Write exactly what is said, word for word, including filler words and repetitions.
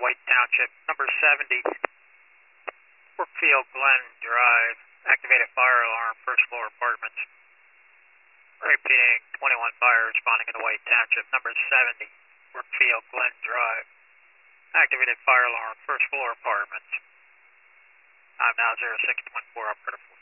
White Township, number seventy, Brookfield Glen Drive, activated fire alarm, first floor apartments. Repeating, twenty-one fire responding in the White Township, number seventy, Brookfield Glen Drive, activated fire alarm, first floor apartments. I'm now zero six one four, operator four.